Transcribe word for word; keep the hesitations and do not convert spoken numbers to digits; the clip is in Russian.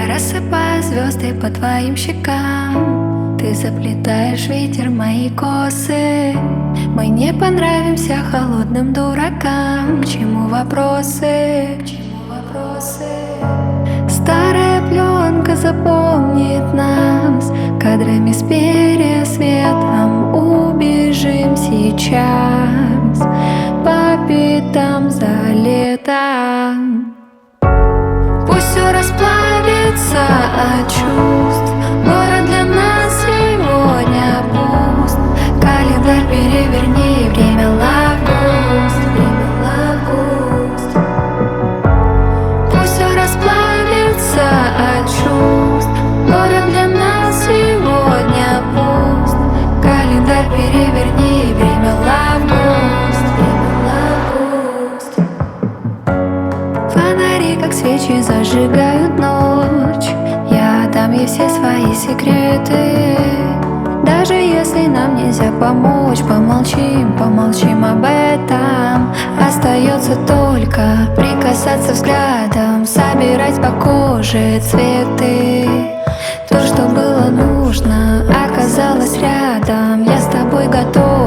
рассыпаю звезды по твоим щекам. Ты заплетаешь, ветер, мои косы. Мы не понравимся холодным дуракам. К чему вопросы? К чему вопросы? Старая пленка запомнит нас кадрами с пересветом. Убежим сейчас по пятам за летом. Пусть все расплавится от чувств. Город для нас сегодня пуст. Календарь переверни, время лагуст, время лагуст. Пусть все расплавится от чувств. Город для нас сегодня пуст. Календарь переверни, время лагуст, время лагуст. Фонари, как свечи, зажигают ночь. Я дам ей все свои секреты. Даже если нам нельзя помочь, помолчим, помолчим об этом. Остается только прикасаться взглядом, собирать по коже цветы. То, что было нужно, оказалось рядом. Я с тобой готов